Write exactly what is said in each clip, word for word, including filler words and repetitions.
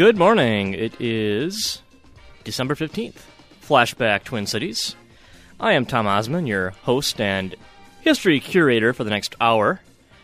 Good morning. It is December fifteenth. Flashback Twin Cities. I am Tom Osman, your host and history curator for the next hour.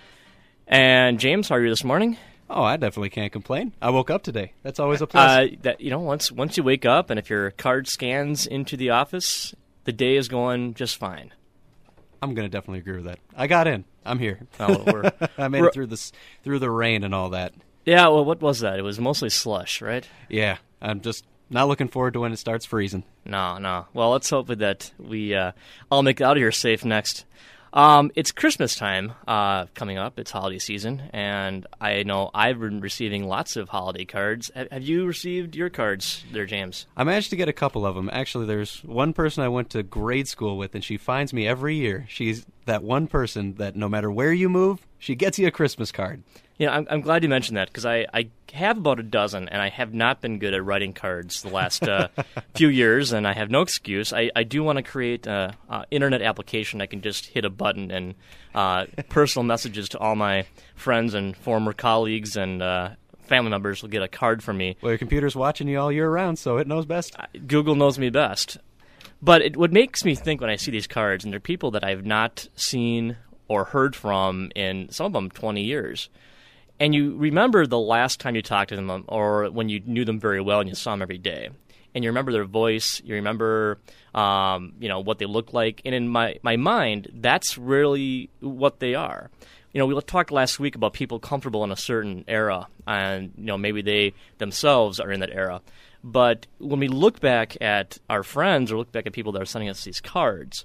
And James, how are you this morning? Oh, I definitely can't complain. I woke up today. That's always a plus. Uh, that, you know, once once you wake up and if your card scans into the office, the day is going just fine. I'm going to definitely agree with that. I got in. I'm here. Oh, we're, I made we're, it through this through the rain and all that. Yeah, well, what was that? It was mostly slush, right? Yeah, I'm just not looking forward to when it starts freezing. No, no. Well, let's hope that we uh, all make it out of here safe next. Um, it's Christmas time uh, coming up. It's holiday season, and I know I've been receiving lots of holiday cards. Have, have you received your cards there, James? I managed to get a couple of them. Actually, there's one person I went to grade school with, and she finds me every year. She's that one person that no matter where you move, she gets you a Christmas card. Yeah, I'm, I'm glad you mentioned that because I, I have about a dozen, and I have not been good at writing cards the last uh, few years, and I have no excuse. I, I do want to create an internet application I can just hit a button and uh, personal messages to all my friends and former colleagues and uh, family members will get a card from me. Well, your computer's watching you all year round, so it knows best. Google knows me best. But it, what makes me think when I see these cards, and they're people that I've not seen or heard from in, some of them, twenty years. And you remember the last time you talked to them or when you knew them very well and you saw them every day. And you remember their voice, you remember um, you know, what they look like. And in my, my mind, that's really what they are. You know, we talked last week about people comfortable in a certain era, and you know maybe they themselves are in that era. But when we look back at our friends or look back at people that are sending us these cards,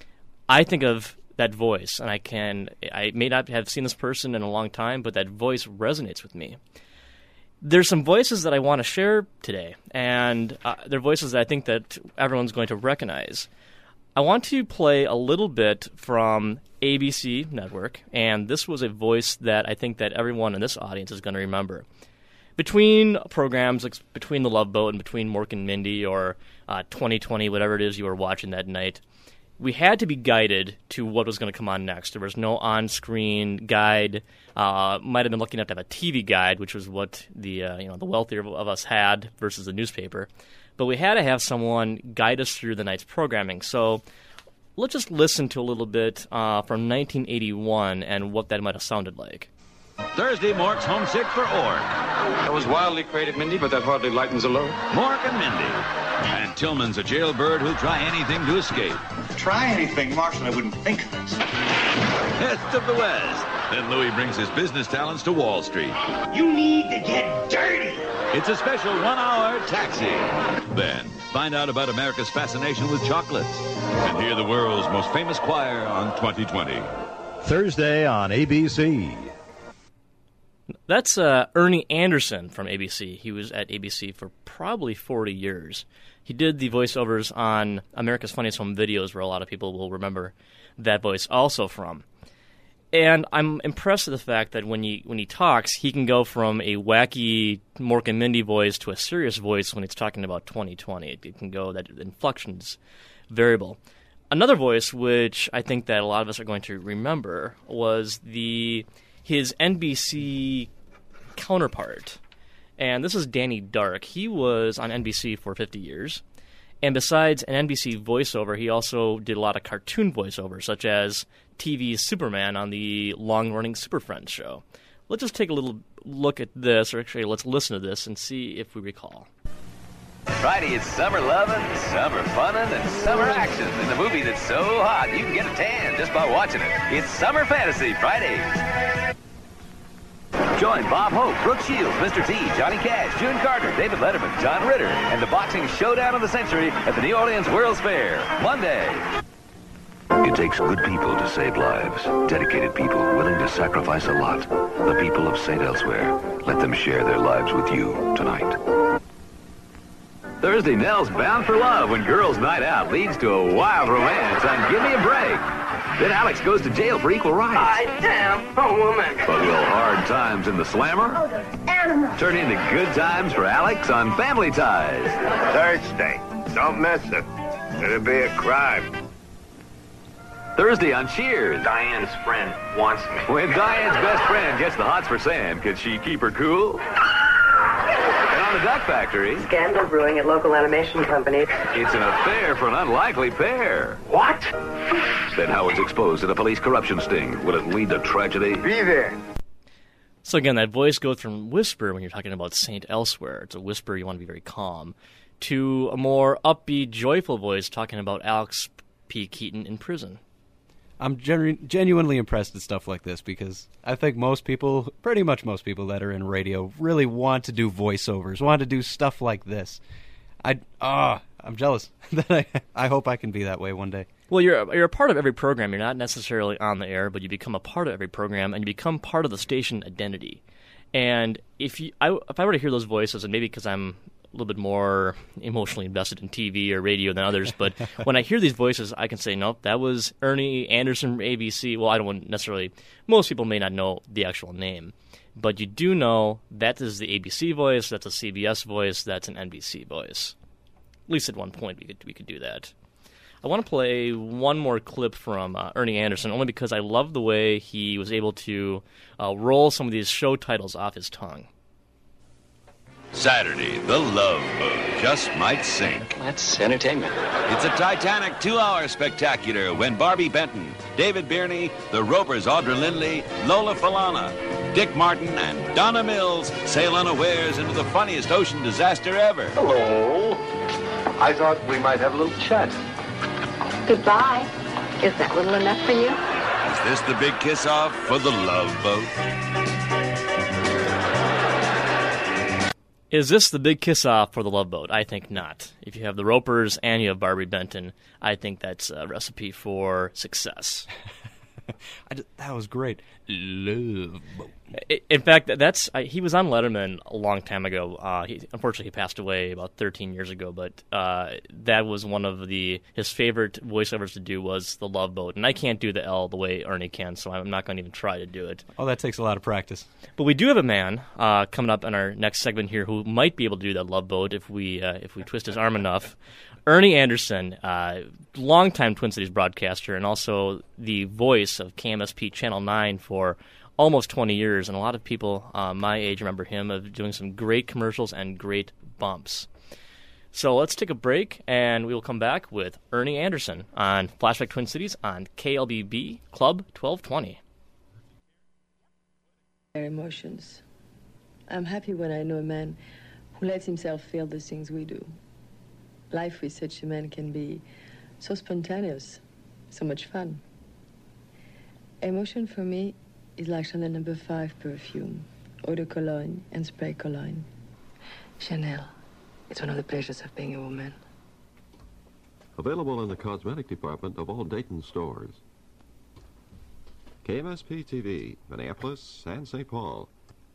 I think of that voice, and I can, I may not have seen this person in a long time, but that voice resonates with me. There's some voices that I want to share today, and uh, they're voices that I think that everyone's going to recognize. I want to play a little bit from A B C Network, and this was a voice that I think that everyone in this audience is going to remember. Between programs, like between The Love Boat and between Mork and Mindy or uh, twenty twenty, whatever it is you were watching that night, we had to be guided to what was going to come on next. There was no on-screen guide. Uh, might have been lucky enough to have a T V guide, which was what the uh, you know the wealthier of us had versus the newspaper. But we had to have someone guide us through the night's programming. So let's just listen to a little bit uh, from nineteen eighty-one and what that might have sounded like. Thursday, Mork's homesick for Ork. That was wildly creative, Mindy, but that hardly lightens the load. Mork and Mindy. And Tillman's a jailbird who'll try anything to escape. Try anything, Marshall, I wouldn't think of this. Best of the West. Then Louis brings his business talents to Wall Street. You need to get dirty. It's a special one-hour taxi. Then, find out about America's fascination with chocolates. And hear the world's most famous choir on twenty twenty. Thursday on A B C. That's uh, Ernie Anderson from A B C. He was at A B C for probably forty years. He did the voiceovers on America's Funniest Home Videos, where a lot of people will remember that voice also from. And I'm impressed with the fact that when he when he talks, he can go from a wacky Mork and Mindy voice to a serious voice when he's talking about twenty twenty. It, it can go, that inflection's variable. Another voice, which I think that a lot of us are going to remember, was the his N B C counterpart. And this is Danny Dark. He was on N B C for fifty years. And besides an N B C voiceover, he also did a lot of cartoon voiceovers, such as T V's Superman on the long-running Super Friends show. Let's just take a little look at this, or actually let's listen to this and see if we recall. Friday, it's summer loving, summer funnin', and summer action in the movie that's so hot you can get a tan just by watching it. It's Summer Fantasy Friday. Join Bob Hope, Brooke Shields, Mister T, Johnny Cash, June Carter, David Letterman, John Ritter, and the boxing showdown of the century at the New Orleans World's Fair, Monday. It takes good people to save lives, dedicated people willing to sacrifice a lot. The people of Saint Elsewhere. Let them share their lives with you tonight. Thursday, Nell's bound for love when girls' night out leads to a wild romance on Give Me a Break. Then Alex goes to jail for equal rights. I am a woman. But will hard times in the slammer turn into good times for Alex on Family Ties? Thursday. Don't miss it. It'll be a crime. Thursday on Cheers. Diane's friend wants me. When Diane's best friend gets the hots for Sam, can she keep her cool? And on the Duck Factory. Scandal brewing at local animation company. It's an affair for an unlikely pair. What? Then Howard's exposed in a police corruption sting. Will it lead to tragedy? Be there. So again, that voice goes from whisper when you're talking about Saint Elsewhere. It's a whisper, you want to be very calm, to a more upbeat, joyful voice talking about Alex P. Keaton in prison. I'm genu- genuinely impressed at stuff like this because I think most people, pretty much most people that are in radio, really want to do voiceovers, want to do stuff like this. I ah, I'm jealous. that I I hope I can be that way one day. Well, you're you're a part of every program. You're not necessarily on the air, but you become a part of every program, and you become part of the station identity. And if you, I, if I were to hear those voices, and maybe because I'm a little bit more emotionally invested in T V or radio than others, but when I hear these voices, I can say, nope, that was Ernie Anderson from A B C. Well, I don't necessarily, most people may not know the actual name, but you do know that is the A B C voice, that's a C B S voice, that's an N B C voice. At least at one point we could we could do that. I want to play one more clip from uh, Ernie Anderson, only because I love the way he was able to uh, roll some of these show titles off his tongue. Saturday, The Love Boat just might sink. That's entertainment. It's a Titanic two-hour spectacular when Barbie Benton, David Bierney, the Ropers Audra Lindley, Lola Falana, Dick Martin, and Donna Mills sail unawares into the funniest ocean disaster ever. Hello. I thought we might have a little chat. Goodbye. Is that little enough for you? Is this the big kiss-off for The Love Boat? Is this the big kiss-off for The Love Boat? I think not. If you have the Ropers and you have Barbie Benton, I think that's a recipe for success. I just, that was great. Love Boat. In fact, that's I, he was on Letterman a long time ago. Uh, he, unfortunately, he passed away about thirteen years ago. But uh, that was one of the his favorite voiceovers to do was The Love Boat, and I can't do the L the way Ernie can, so I'm not going to even try to do it. Oh, that takes a lot of practice. But we do have a man uh, coming up in our next segment here who might be able to do that Love Boat if we uh, if we twist his arm enough. Ernie Anderson, uh, longtime Twin Cities broadcaster, and also the voice of K M S P Channel nine for almost twenty years, and a lot of people uh, my age remember him of doing some great commercials and great bumps. So let's take a break, and we will come back with Ernie Anderson on Flashback Twin Cities on K L B B Club twelve twenty. Their emotions. I'm happy when I know a man who lets himself feel the things we do. Life with such a man can be so spontaneous, so much fun. Emotion for me is like Chanel number five perfume, eau de cologne and spray cologne. Chanel, it's one of the pleasures of being a woman. Available in the cosmetic department of all Dayton stores. K M S P T V, Minneapolis and Saint Paul.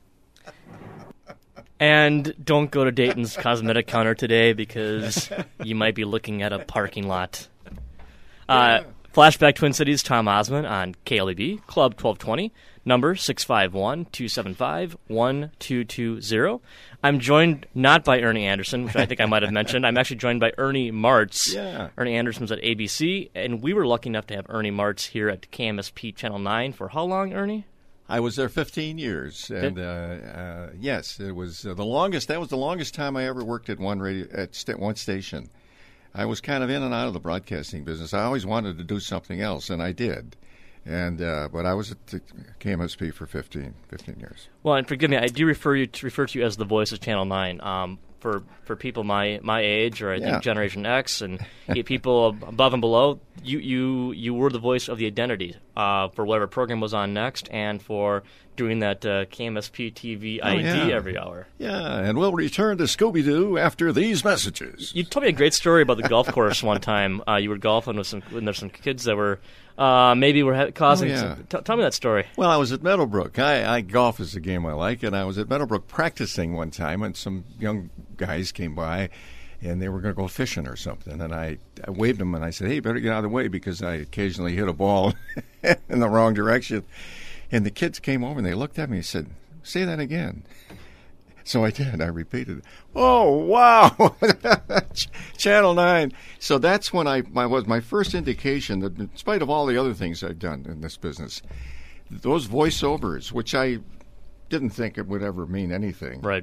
And don't go to Dayton's cosmetic counter today because you might be looking at a parking lot. Uh, Flashback Twin Cities, Tom Osmond on K L E B, Club twelve twenty, number six five one, two seven five, one two two zero. I'm joined not by Ernie Anderson, which I think I might have mentioned. I'm actually joined by Ernie Martz. Yeah. Ernie Anderson's at A B C, and we were lucky enough to have Ernie Martz here at K M S P Channel nine for how long, Ernie? I was there fifteen years, and uh, uh, yes, it was uh, the longest. That was the longest time I ever worked at one radio at st- one station. I was kind of in and out of the broadcasting business. I always wanted to do something else, and I did. And uh, but I was at the K M S P for fifteen, fifteen years. Well, and forgive me, I do refer you to refer to you as the voice of Channel nine. Um, for for people my my age, or I Yeah. think Generation X, and people above and below, you you you were the voice of the identity uh, for whatever program was on next, and for doing that uh, K M S P T V I D Oh, yeah. every hour. Yeah, and we'll return to Scooby-Doo after these messages. You told me a great story about the golf course one time. Uh, you were golfing with some, and there's some kids that were uh, maybe were ha- causing. Oh, yeah. some, t- tell me that story. Well, I was at Meadowbrook. I, I golf is a game I like, and I was at Meadowbrook practicing one time, and some young guys came by, and they were going to go fishing or something. And I, I waved them, and I said, "Hey, you better get out of the way," because I occasionally hit a ball in the wrong direction. And the kids came over, and they looked at me and said, "Say that again." So I did. I repeated it. Oh, wow. Channel nine. So that's when I my, was my first indication that in spite of all the other things I've done in this business, those voiceovers, which I didn't think it would ever mean anything. Right.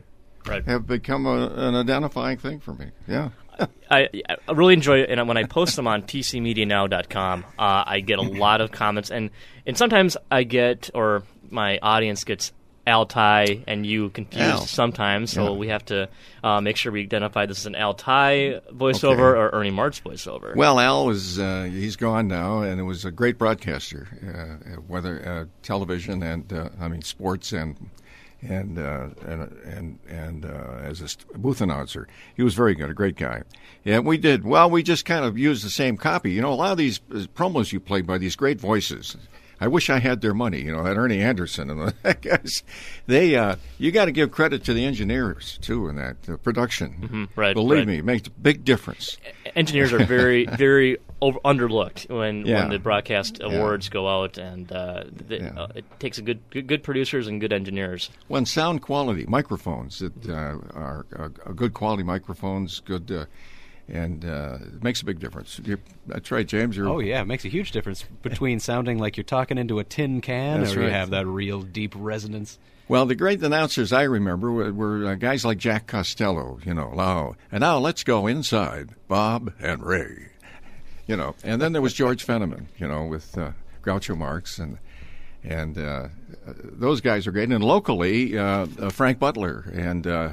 right. have become a, an identifying thing for me. Yeah. I, I really enjoy it, and when I post them on t c media now dot com, uh, I get a lot of comments, and, and sometimes I get, or my audience gets Altai and you confused Al. sometimes, so Yeah. we have to uh, make sure we identify this as an Altai voiceover Okay. or Ernie Martz voiceover. Well, Al was uh, he's gone now, and it was a great broadcaster, uh, whether uh, television and uh, I mean sports and and uh, and and, and uh, as a st- booth announcer, he was very good, a great guy. Yeah, we did well. We just kind of used the same copy. You know, a lot of these uh, promos you played by these great voices. I wish I had their money, you know, that Ernie Anderson and the guys. They, uh, you got to give credit to the engineers too in that uh, production. Mm-hmm, right, Believe right. me, it makes a big difference. Engineers are very, very over, underlooked when, Yeah. when the broadcast Yeah. awards go out, and uh, the, Yeah. uh, it takes a good, good, good producers and good engineers. When sound quality, microphones that uh, are uh, good quality microphones, good, uh, and uh, it makes a big difference. You're, that's right, James. You're, Oh, yeah, it makes a huge difference between sounding like you're talking into a tin can That's or right. you have that real deep resonance. Well, the great announcers I remember were, were uh, guys like Jack Costello, you know, now, and now let's go inside, Bob and Ray, you know, and then there was George Fenneman, you know, with uh, Groucho Marx, and and uh, those guys are great. And locally, uh, uh, Frank Butler and uh,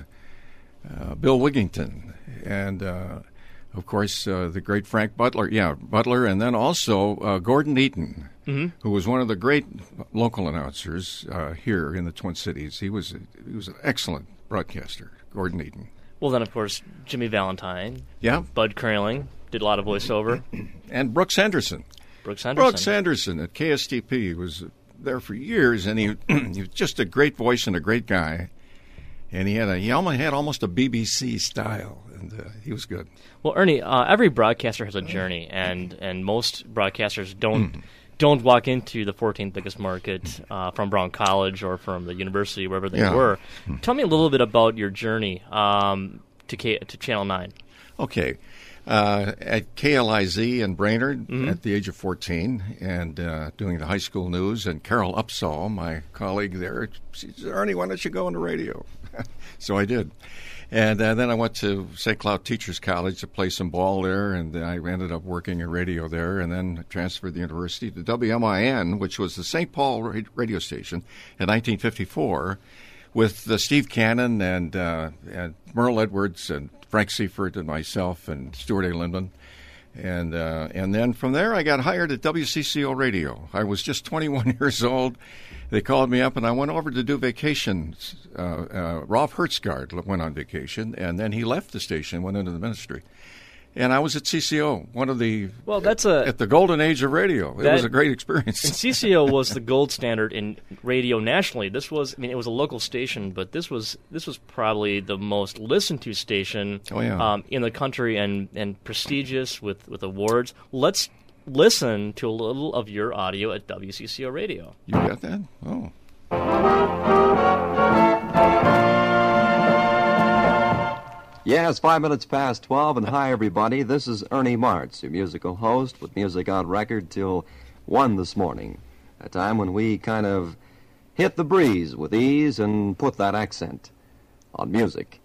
uh, Bill Wigington, and uh, of course uh, the great Frank Butler, yeah, Butler, and then also uh, Gordon Eaton. Mm-hmm. Who was one of the great local announcers uh, here in the Twin Cities. He was he was an excellent broadcaster, Gordon Eaton. Well, then, of course, Jimmy Valentine. Yeah. Bud Kraling did a lot of voiceover. And Brooks Henderson. Brooks Henderson. Brooks Henderson at K S T P. He was there for years, and he, he was just a great voice and a great guy. And he had a he almost had almost a B B C style, and uh, he was good. Well, Ernie, uh, every broadcaster has a journey, and, and most broadcasters don't don't walk into the fourteenth biggest market uh, from Brown College or from the university, wherever they Yeah. were. Tell me a little bit about your journey um, to K- to Channel nine. Okay. Uh, at K L I Z in Brainerd Mhm. at the age of fourteen, and uh, doing the high school news. And Carol Upsall, my colleague there, she said, Ernie, why don't you go on the radio? So I did. And uh, then I went to Saint Cloud Teachers College to play some ball there, and I ended up working in radio there, and then transferred to the university to W M I N, which was the Saint Paul ra- radio station in nineteen fifty-four, with uh, Steve Cannon and, uh, and Merle Edwards and Frank Seifert and myself and Stuart A. Lindman. And uh, and then from there, I got hired at W C C O Radio. I was just twenty-one years old. They called me up, and I went over to do vacations. Uh, uh, Rolf Hertzgard went on vacation, and then he left the station, went into the ministry. And I was at C C O, one of the Well, that's a at the golden age of radio. It that- was a great experience. And C C O was the gold standard in radio nationally. This was, I mean, it was a local station, but this was this was probably the most listened to station Oh, yeah. um, in the country, and, and prestigious with, with awards. Let's listen to a little of your audio at W C C O Radio. You got that? Oh. Yeah, it's five minutes past twelve, and hi, everybody. This is Ernie Martz, your musical host with music on record till one this morning, a time when we kind of hit the breeze with ease and put that accent on music.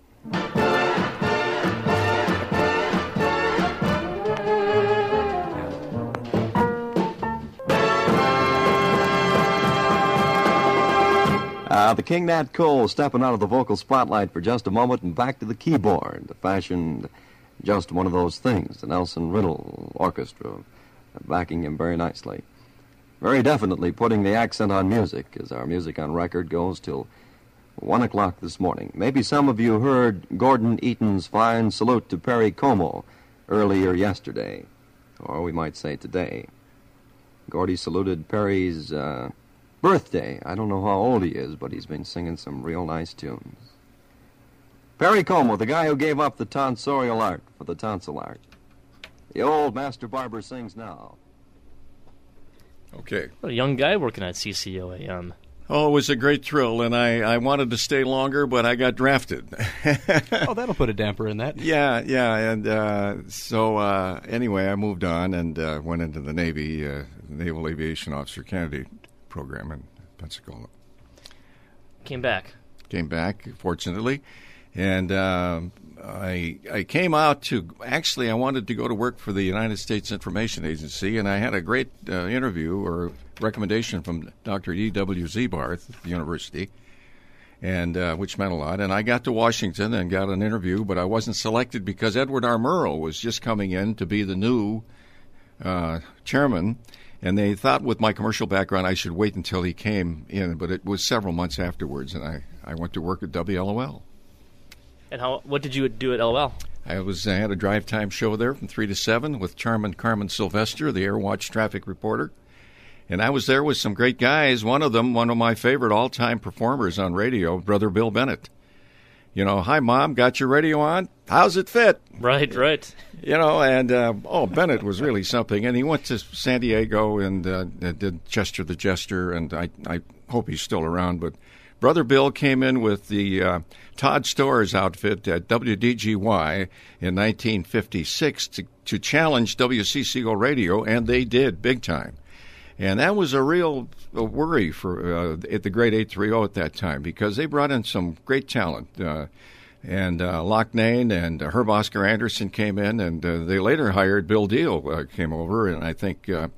Uh, the King Nat Cole stepping out of the vocal spotlight for just a moment and back to the keyboard, fashioned just one of those things, the Nelson Riddle Orchestra backing him very nicely. Very definitely putting the accent on music, as our music on record goes till one o'clock this morning. Maybe some of you heard Gordon Eaton's fine salute to Perry Como earlier yesterday, or we might say today. Gordy saluted Perry's uh, birthday. I don't know how old he is, but he's been singing some real nice tunes. Perry Como, the guy who gave up the tonsorial art for the tonsil art. The old master barber sings now. Okay. What a young guy working at C C O A M. Oh, it was a great thrill, and I, I wanted to stay longer, but I got drafted. Oh, that'll put a damper in that. Yeah, yeah, and uh, so uh, anyway, I moved on and uh, went into the Navy, uh, Naval Aviation Officer Candidate program in Pensacola. Came back. Came back, fortunately, And uh, I I came out to, actually I wanted to go to work for the United States Information Agency, and I had a great uh, interview or recommendation from Doctor E W Zebarth at the university, and uh, which meant a lot. And I got to Washington and got an interview, but I wasn't selected because Edward R. Murrow was just coming in to be the new uh, chairman, and they thought with my commercial background I should wait until he came in, but it was several months afterwards, and I, I went to work at W L O L. And how? What did you do at L O L? I was I had a drive time show there from three to seven with Chairman Carmen Sylvester, the Airwatch traffic reporter. And I was there with some great guys. One of them, one of my favorite all-time performers on radio, Brother Bill Bennett. You know, hi, Mom, got your radio on? How's it fit? Right, right. You know, and, uh, oh, Bennett was really something. And he went to San Diego and uh, did Chester the Jester, and I, I hope he's still around. But Brother Bill came in with the uh, Todd Stores outfit at W D G Y in nineteen fifty-six to, to challenge W C C O radio, and they did big time. And that was a real a worry for uh, at the Great eight thirty at that time, because they brought in some great talent. Uh, and uh, Loch Nane and uh, Herb Oscar Anderson came in, and uh, they later hired Bill Deal, uh, came over, and I think uh,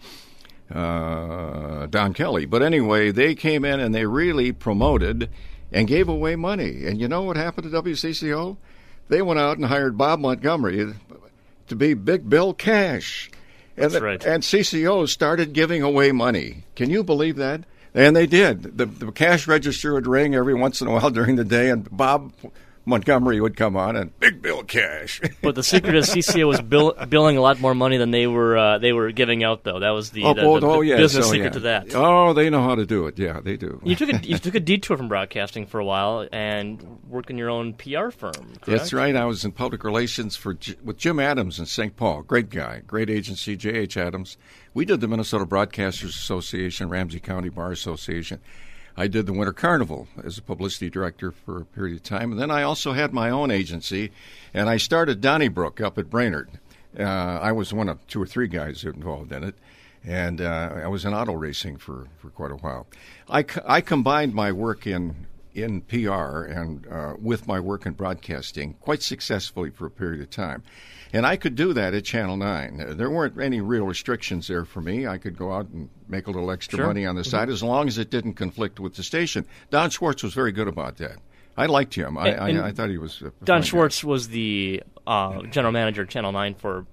uh, Don Kelly. But anyway, they came in and they really promoted and gave away money. And you know what happened to W C C O? They went out and hired Bob Montgomery to be Big Bill Cash. And, That's right. And C C O started giving away money. Can you believe that? And they did. The, the cash register would ring every once in a while during the day, and Bob Montgomery would come on and Big Bill Cash. But the secret is C C O was bill, billing a lot more money than they were uh, they were giving out, though. That was the, oh, the, oh, the, oh, the yes. business oh, secret yeah. to that. Oh, they know how to do it. Yeah, they do. You took a you took a detour from broadcasting for a while and worked in your own P R firm. Correct? That's right. I was in public relations for with Jim Adams in Saint Paul. Great guy, great agency, J H Adams. We did the Minnesota Broadcasters Association, Ramsey County Bar Association. I did the Winter Carnival as a publicity director for a period of time. And then I also had my own agency, and I started Donnybrook up at Brainerd. Uh, I was one of two or three guys involved in it, and uh, I was in auto racing for, for quite a while. I, I combined my work in in P R and uh, with my work in broadcasting quite successfully for a period of time. And I could do that at Channel nine. There weren't any real restrictions there for me. I could go out and make a little extra Sure. money on the side as long as it didn't conflict with the station. Don Schwartz was very good about that. I liked him. I, And- I, I thought he was a Don fine Schwartz was the uh, general manager of Channel nine for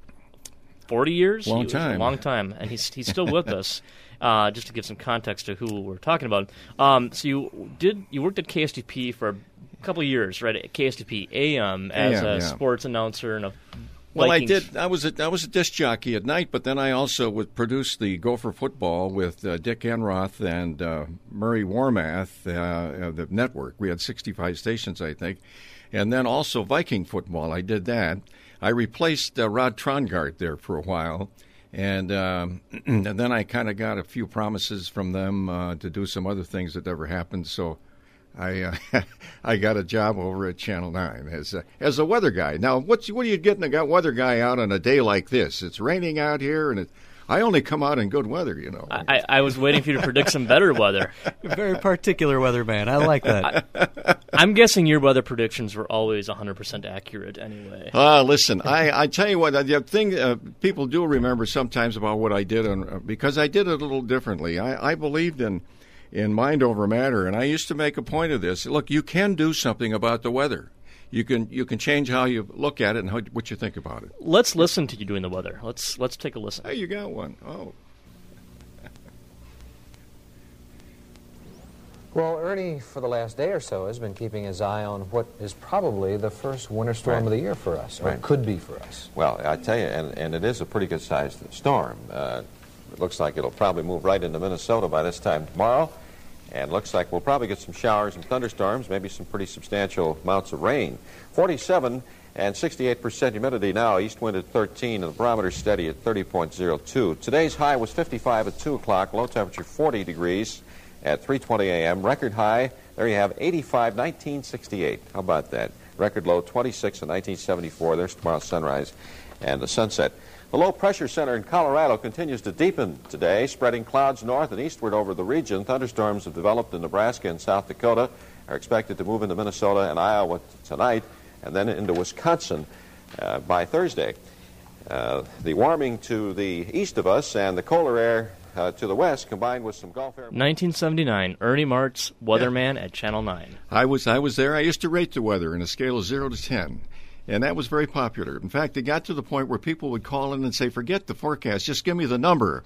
forty years. Long He was time. A long time, and he's he's still with us. Uh, just to give some context to who we're talking about. Um, so you did you worked at K S T P for a couple of years, right? At K S T P A M as A M, a yeah. sports announcer and a Well, I Vikings- did. I was a, I was a disc jockey at night, but then I also would produce the Gopher Football with uh, Dick Enroth and uh, Murray Warmath, uh, uh, the network. We had sixty-five stations, I think, and then also Viking Football. I did that. I replaced uh, Rod Trongard there for a while, and, um, and then I kind of got a few promises from them uh, to do some other things that never happened. So I uh, I got a job over at Channel nine as a, as a weather guy. Now, what's what are you getting a weather guy out on a day like this? It's raining out here, and it, I only come out in good weather, you know. I, I was waiting for you to predict some better weather. You're a very particular weatherman. I like that. I'm guessing your weather predictions were always one hundred percent accurate anyway. Uh, listen, I, I tell you what, the thing uh, people do remember sometimes about what I did, on, uh, because I did it a little differently. I, I believed in, in mind over matter, and I used to make a point of this. Look, you can do something about the weather. You can you can change how you look at it and how, what you think about it. Let's listen to you doing the weather. Let's let's take a listen. Hey, you got one. Oh. Well, Ernie, for the last day or so, has been keeping his eye on what is probably the first winter storm Right. of the year for us, or Right. could be for us. Well, I tell you, and, and it is a pretty good-sized storm. Uh, it looks like it'll probably move right into Minnesota by this time tomorrow, and looks like we'll probably get some showers and thunderstorms, maybe some pretty substantial amounts of rain. forty-seven and sixty-eight percent humidity now, east wind at thirteen, and the barometer steady at thirty point oh two. Today's high was fifty-five at two o'clock, low temperature forty degrees at three twenty a m Record high, there you have eighty-five, nineteen sixty-eight. How about that? Record low, twenty-six in nineteen seventy-four. There's tomorrow's sunrise. and the sunset. The low-pressure center in Colorado continues to deepen today, spreading clouds north and eastward over the region. Thunderstorms have developed in Nebraska and South Dakota, are expected to move into Minnesota and Iowa tonight, and then into Wisconsin uh, by Thursday. Uh, the warming to the east of us and the colder air uh, to the west, combined with some Gulf air... nineteen seventy-nine, Ernie Martz, weatherman yeah. at Channel nine. I was I was there. I used to rate the weather in a scale of zero to ten. And that was very popular. In fact, it got to the point where people would call in and say, forget the forecast, just give me the number.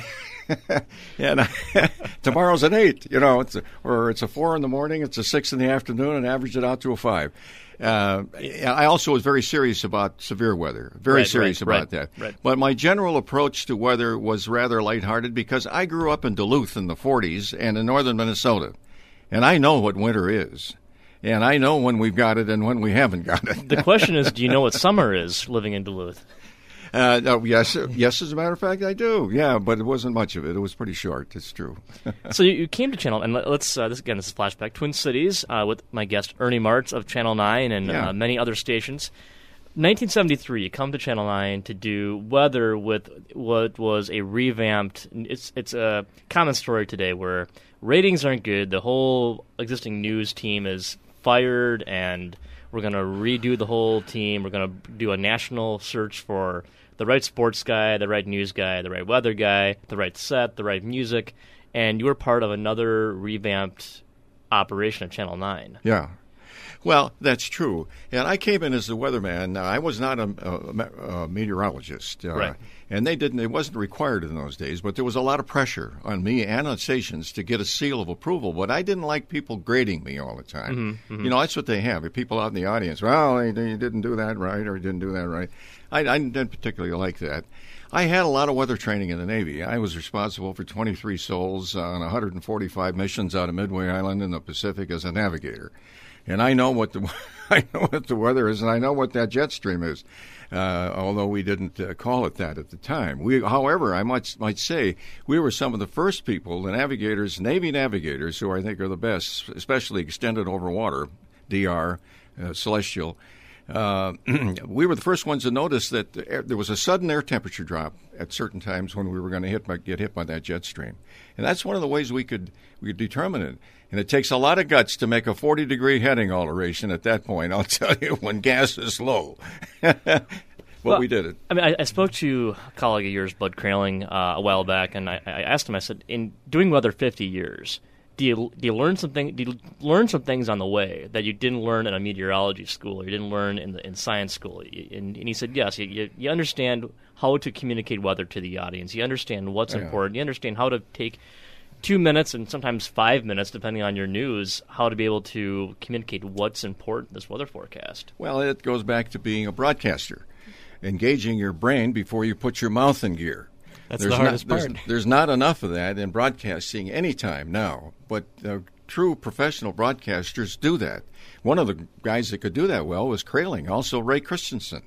and I, tomorrow's an eight, you know, it's a, or it's a four in the morning, it's a six in the afternoon, and average it out to a five. Uh, I also was very serious about severe weather, very right, serious right, about right, that. Right. But my general approach to weather was rather lighthearted because I grew up in Duluth in the forties and in northern Minnesota, and I know what winter is. And I know when we've got it and when we haven't got it. The question is, do you know what summer is living in Duluth? Uh, no, yes, yes. As a matter of fact, I do. Yeah, but it wasn't much of it. It was pretty short. It's true. So you, you came to Channel, and let's uh, this again. This is flashback. Twin Cities uh, with my guest Ernie Martz of Channel Nine and yeah. uh, many other stations. nineteen seventy-three, you come to Channel Nine to do weather with what was a revamped. It's it's a common story today where ratings aren't good. The whole existing news team is fired, and we're going to redo the whole team. We're going to do a national search for the right sports guy, the right news guy, the right weather guy, the right set, the right music. And you were part of another revamped operation at Channel nine. Yeah. Well, that's true. And I came in as the weatherman. Uh, I was not a, a, a meteorologist. Uh, right. And they didn't. It wasn't required in those days, but there was a lot of pressure on me and on stations to get a seal of approval. But I didn't like people grading me all the time. Mm-hmm, mm-hmm. You know, that's what they have. People out in the audience, well, you didn't do that right, or you didn't do that right. I, I didn't particularly like that. I had a lot of weather training in the Navy. I was responsible for twenty-three souls on one hundred forty-five missions out of Midway Island in the Pacific as a navigator. And I know what the I know what the weather is, and I know what that jet stream is. Uh, although we didn't uh, call it that at the time. We, however, I might might say we were some of the first people, the navigators, Navy navigators, who I think are the best, especially extended over water, D R, uh, celestial. Uh, we were the first ones to notice that the air, there was a sudden air temperature drop at certain times when we were going to hit by, get hit by that jet stream, and that's one of the ways we could we could determine it. And it takes a lot of guts to make a forty degree heading alteration at that point. I'll tell you, when gas is low. But well, we did it. I mean, I, I spoke to a colleague of yours, Bud Kraling, uh, a while back, and I, I asked him. I said, "In doing weather fifty years, do you do you learn something? Do you learn some things on the way that you didn't learn in a meteorology school or you didn't learn in the, in science school?" And, and he said, "Yes, you, you you understand how to communicate weather to the audience. You understand what's yeah. important. You understand how to take." Two minutes and sometimes five minutes, depending on your news, how to be able to communicate what's important this weather forecast. Well, it goes back to being a broadcaster, engaging your brain before you put your mouth in gear. That's there's the hardest not, part. There's, there's not enough of that in broadcasting any time now, but uh, true professional broadcasters do that. One of the guys that could do that well was Kraling, also Ray Christensen.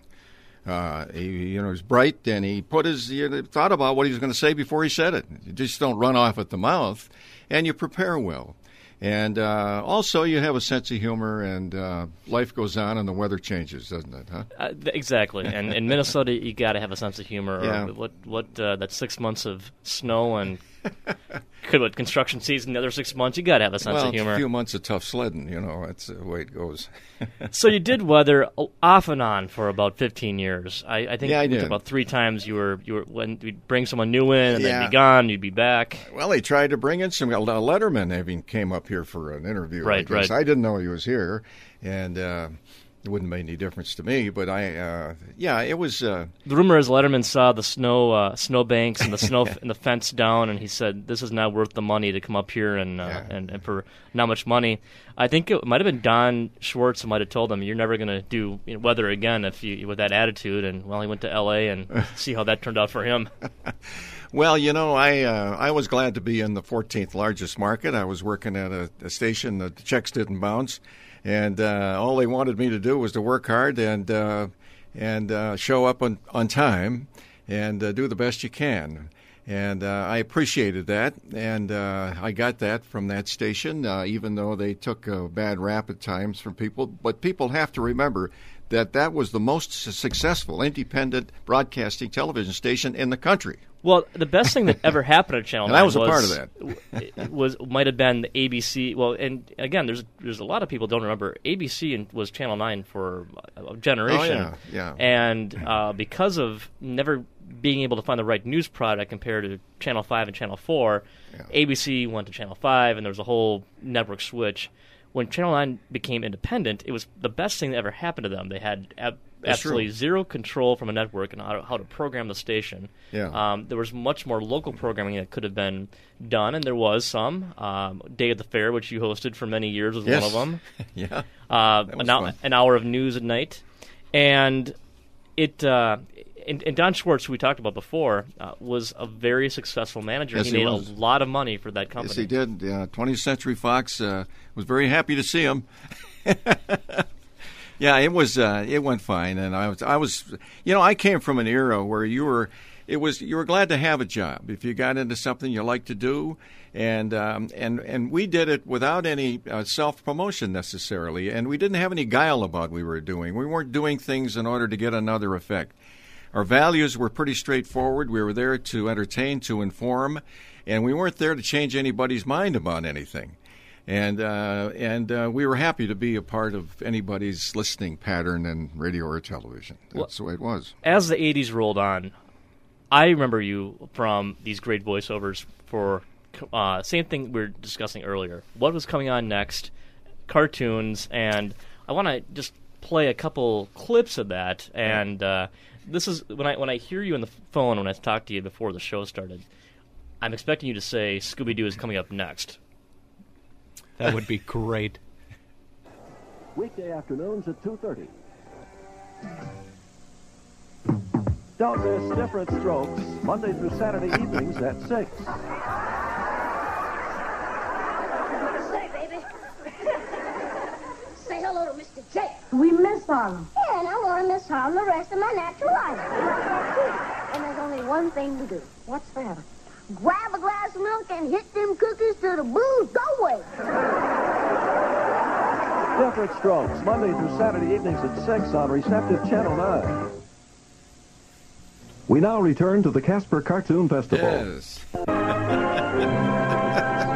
Uh, he, you know, was bright, and he put his he thought about what he was going to say before he said it. You just don't run off at the mouth, and you prepare well. And uh, also, you have a sense of humor, and uh, life goes on, and the weather changes, doesn't it? Huh? Uh, th- exactly. And in Minnesota, you got to have a sense of humor. Yeah. Or what? What? Uh, that six months of snow and could what construction season? The other six months, you got to have a sense well, of humor. Well, a few months of tough sledding. You know, that's the way it goes. So you did weather off and on for about fifteen years. I, I think yeah, I did. about three times you were you were when we'd bring someone new in and yeah. then be gone, you'd be back. Well, they tried to bring in some uh, Letterman. Even came up here for an interview. Right, I right. I didn't know he was here, and uh, it wouldn't make any difference to me. But I, uh, yeah, it was. Uh, the rumor is Letterman saw the snow uh, snow banks and the snow f- and the fence down, and he said, "This is not worth the money to come up here and uh, yeah. and, and for not much money." I think it might have been Don Schwartz who might have told him, "You're never going to do you know, weather again if you with that attitude." And well, he went to L A and see how that turned out for him. Well, you know, I uh, I was glad to be in the fourteenth largest market. I was working at a, a station that the checks didn't bounce, and uh, all they wanted me to do was to work hard and uh, and uh, show up on, on time and uh, do the best you can. And uh, I appreciated that, and uh, I got that from that station, uh, even though they took a bad rap at times from people. But people have to remember, that that was the most su- successful independent broadcasting television station in the country. Well, the best thing that ever happened at Channel And nine I was a part of that. was might have been the A B C. Well, and again, there's there's a lot of people don't remember A B C and was Channel nine for a generation. Oh, yeah, yeah. And uh, because of never being able to find the right news product compared to Channel five and Channel four, yeah. A B C went to Channel five, and there was a whole network switch. When Channel nine became independent, it was the best thing that ever happened to them. They had ab- absolutely true. zero control from a network and how to, how to program the station. Yeah. Um, there was much more local programming that could have been done, and there was some. Um, Day at the Fair, which you hosted for many years, was Yes. one of them. yeah. Uh, That was an, hour, fun. an hour of news at night. And it... Uh, and, and Don Schwartz, who we talked about before, uh, was a very successful manager. Yes, he he made was. a lot of money for that company. Yes, he did. Uh, twentieth Century Fox uh, was very happy to see him. Yeah, it was. Uh, it went fine, and I was. I was. You know, I came from an era where you were. It was. You were glad to have a job if you got into something you liked to do, and um, and and we did it without any uh, self promotion necessarily, and we didn't have any guile about what we were doing. We weren't doing things in order to get another effect. Our values were pretty straightforward. We were there to entertain, to inform, and we weren't there to change anybody's mind about anything. And uh, and uh, we were happy to be a part of anybody's listening pattern in radio or television. That's well, the way it was. As the eighties rolled on, I remember you from these great voiceovers for uh, same thing we were discussing earlier. What was coming on next? Cartoons, and I want to just play a couple clips of that. And uh, this is when I when I hear you on the phone when I talked to you before the show started. I'm expecting you to say Scooby-Doo is coming up next. That would be great. Weekday afternoons at two thirty. Don't miss Different Strokes, Monday through Saturday evenings at six. Say, baby. Say hello to Mister J. We miss Harlem. Yeah, and I want to miss Harlem the rest of my natural life. And there's only one thing to do. What's that? Grab a glass of milk and hit them cookies till the blues go away. Different Strokes, Monday through Saturday evenings at six on Receptive Channel nine. We now return to the Casper Cartoon Festival. Yes.